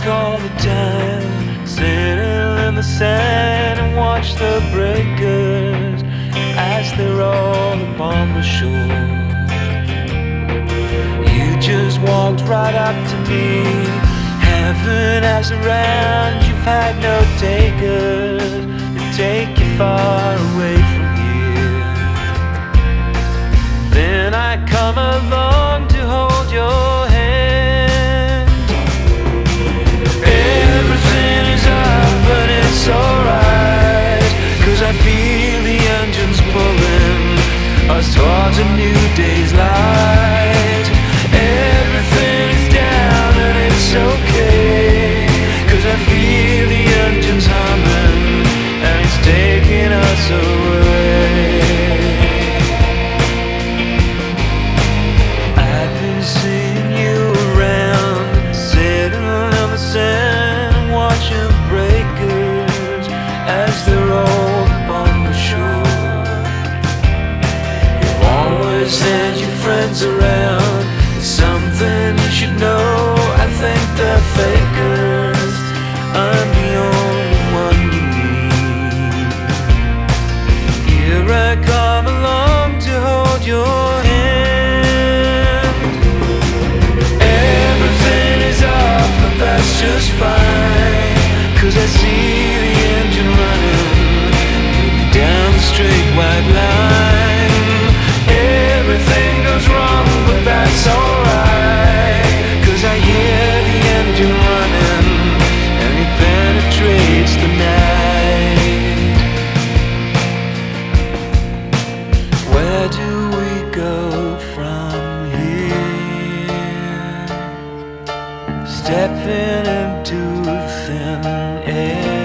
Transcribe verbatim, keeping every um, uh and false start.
all the time, sitting in the sand and watch the breakers as they roll upon the shore. You just walked right up to me. Heaven has around, you've had no takers to take you far away from here. Then I come along to hold your hand. Everything is up, but it's alright, 'cause I feel the engines pulling us towards a new day's light. Everything is down and it's okay, 'cause I feel the engines humming and it's taking us away. I've been seeing you around, sitting on the sand and watching breakers as they roll upon the shore. You've always had your friends around. Something you should know, I think they're fakers. I'm the only one you need. Here I come along to hold your hand. Everything is off, but that's just fine, 'cause I see the engine running down the straight white line. Everything goes wrong, but that's alright, 'cause I hear the engine running and it penetrates the night. Where do we go from here? Stepping into thin air.